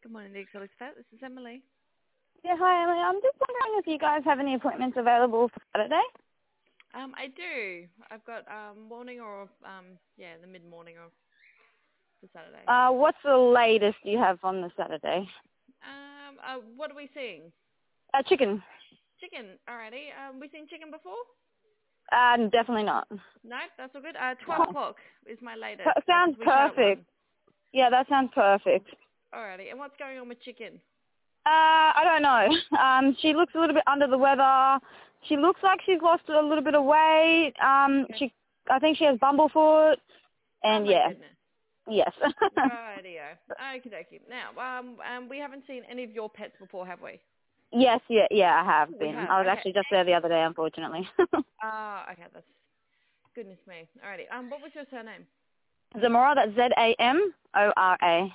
Good morning, the Exotic Vet. This is Emily. Yeah, hi Emily. I'm just wondering if you guys have any appointments available for Saturday. I do. I've got morning or the mid morning or for Saturday. What's the latest you have on the Saturday? What are we seeing? Chicken. Chicken. Alrighty. We seen chicken before? Definitely not. No, that's all good. 12 o'clock is my latest. Sounds 'Cause we shut at perfect. 1. Yeah, that sounds perfect. Alrighty. And what's going on with chicken? I don't know. She looks a little bit under the weather. She looks like she's lost a little bit of weight. Okay. I think she has bumblefoot. Oh And my yeah, goodness. yes. Rightio. Okie dokie. Now, we haven't seen any of your pets before, have we? Yes, yeah, I have We been. have. I was Okay. actually just there the other day, unfortunately. Okay. That's goodness me. Alrighty. What was your surname? Zamora, that's Zamora.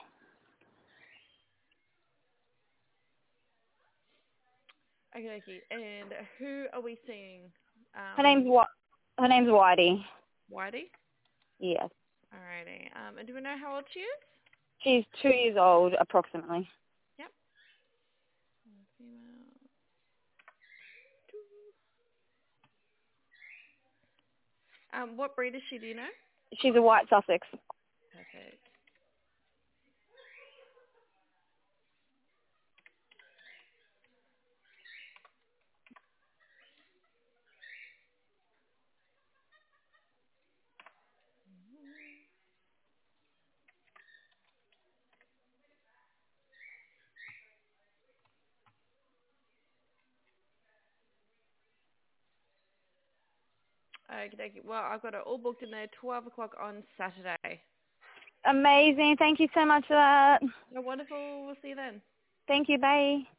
Okay, okay. And who are we seeing? Her name's Her name's Whitey. Whitey? Yes. Alrighty. And do we know how old she is? She's 2 years old, approximately. Yep. Female. What breed is she, do you know? She's a white Sussex. Perfect. Okay, okay. Well, I've got it all booked in there, 12 o'clock on Saturday. Amazing. Thank you so much for that. Oh, wonderful. We'll see you then. Thank you. Bye.